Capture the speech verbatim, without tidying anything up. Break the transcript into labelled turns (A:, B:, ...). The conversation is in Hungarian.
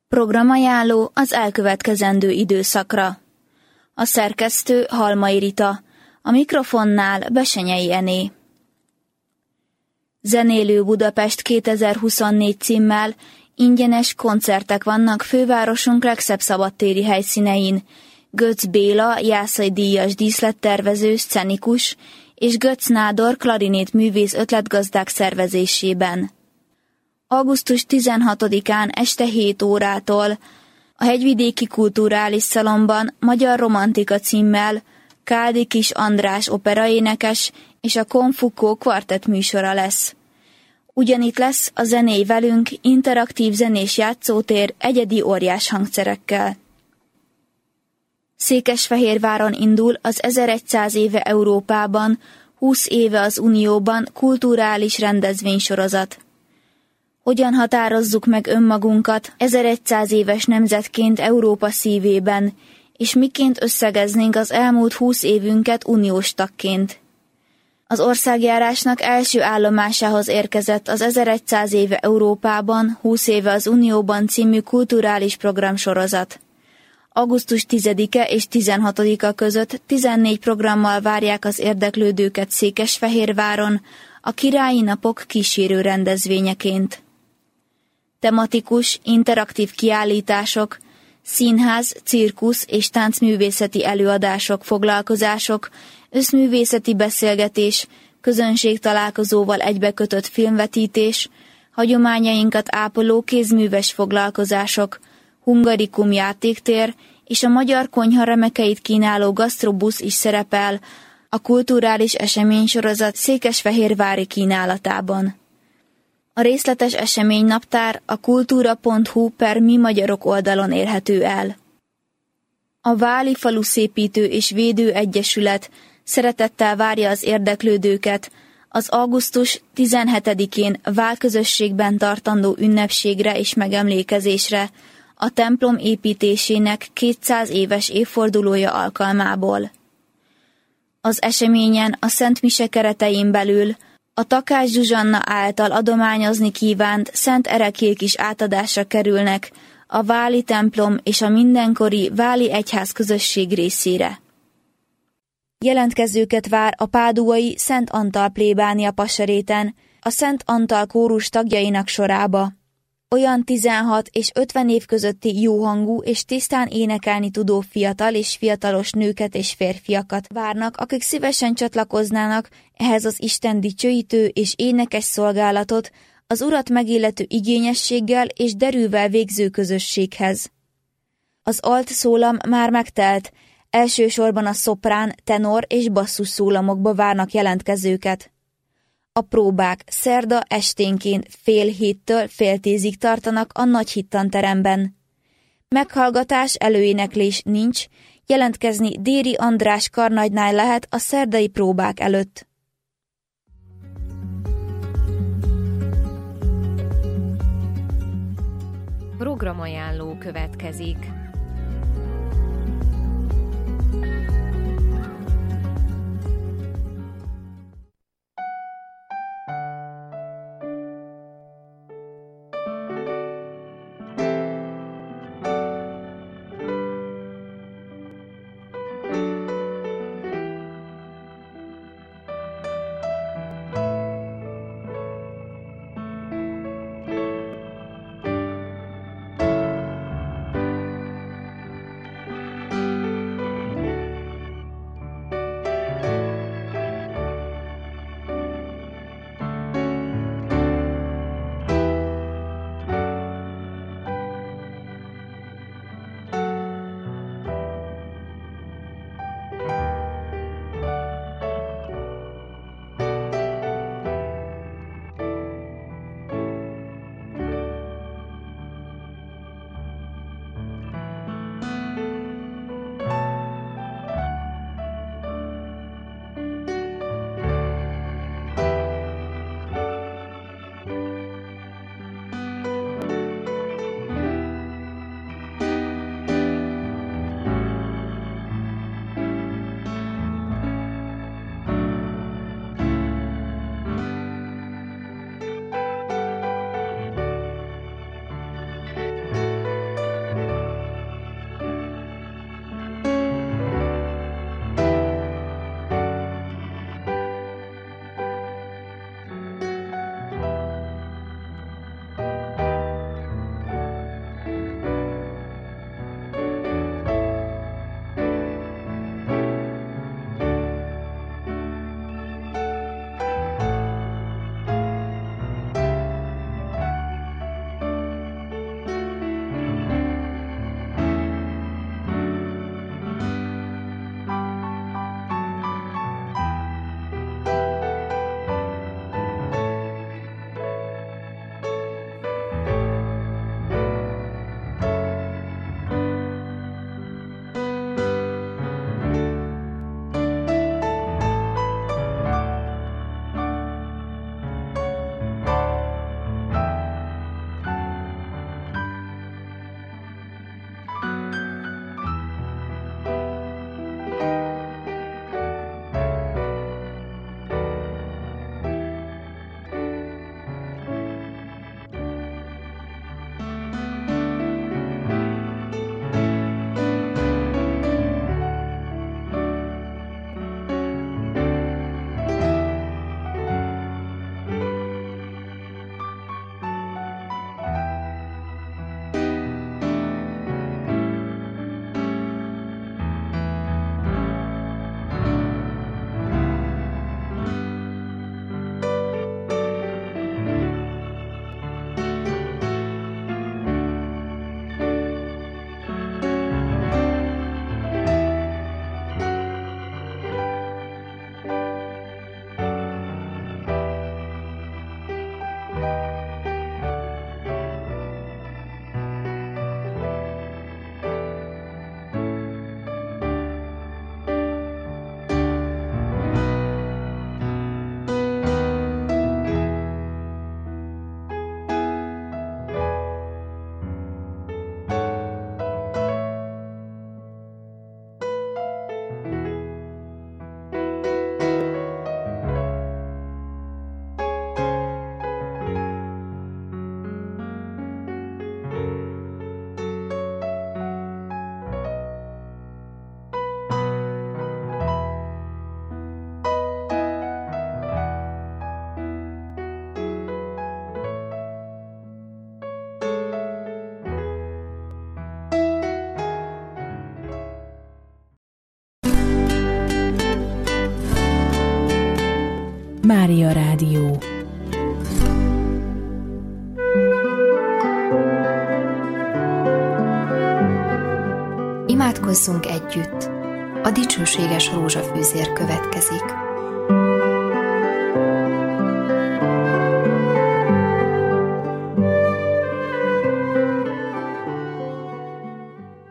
A: Programajánló az elkövetkezendő időszakra. A szerkesztő Halmai Rita, a mikrofonnál Besenyei Ené. Zenélő Budapest kétezer-huszonnégy címmel ingyenes koncertek vannak fővárosunk legszebb szabadtéri helyszínein. Götz Béla, Jászai díjas díszlettervező, szcenikus, és Götz Nádor klarinét művész ötletgazdák szervezésében. augusztus tizenhatodikán este hét órától a Hegyvidéki Kulturális Szalonban Magyar Romantika címmel Káldi Kis András operaénekes és a Konfukó kvartett műsora lesz. Ugyanitt lesz a Zenélj velünk interaktív zenés játszótér egyedi óriás hangszerekkel. Székesfehérváron indul az ezerszáz éve Európában, húsz éve az Unióban kulturális rendezvénysorozat. Hogyan határozzuk meg önmagunkat ezerszáz éves nemzetként Európa szívében, és miként összegeznénk az elmúlt húsz évünket uniós tagként? Az országjárásnak első állomásához érkezett az ezerszáz éve Európában, húsz éve az Unióban című kulturális programsorozat. augusztus tizedike és tizenhatodika között tizennégy programmal várják az érdeklődőket Székesfehérváron, a Királyi Napok kísérő rendezvényeként. Tematikus, interaktív kiállítások, színház, cirkusz és táncművészeti előadások, foglalkozások, összművészeti beszélgetés, közönségtalálkozóval egybekötött filmvetítés, hagyományainkat ápoló kézműves foglalkozások, hungarikum játéktér és a magyar konyha remekeit kínáló gasztrobusz is szerepel a kulturális eseménysorozat székesfehérvári kínálatában. A részletes eseménynaptár a kultúra pont hu per mi magyarok oldalon érhető el. A Váli Faluszépítő és Védő Egyesület szeretettel várja az érdeklődőket az augusztus tizenhetedikén Válközösségben tartandó ünnepségre és megemlékezésre, a templom építésének kétszáz éves évfordulója alkalmából. Az eseményen a Szent Mise keretein belül a Takács Zsuzsanna által adományozni kívánt szent ereklyék is átadásra kerülnek a váli templom és a mindenkori váli egyház közösség részére. Jelentkezőket vár a páduai Szent Antal plébánia Pasaréten, a Szent Antal kórus tagjainak sorába. Olyan tizenhat és ötven év közötti jóhangú és tisztán énekelni tudó fiatal és fiatalos nőket és férfiakat várnak, akik szívesen csatlakoznának ehhez az Isten dicsőítő és énekes szolgálatot, az Urat megillető igényességgel és derűvel végző közösséghez. Az alt szólam már megtelt, elsősorban a szoprán, tenor és basszus szólamokba várnak jelentkezőket. A próbák szerda esténként fél héttől fél tízig tartanak a Nagy Hittanteremben. Meghallgatás, előéneklés nincs, jelentkezni Déri András karnagynál lehet a szerdai próbák előtt.
B: Programajánló következik.
C: Mária Rádió.
B: Imádkozzunk együtt. A dicsőséges rózsafűzér következik.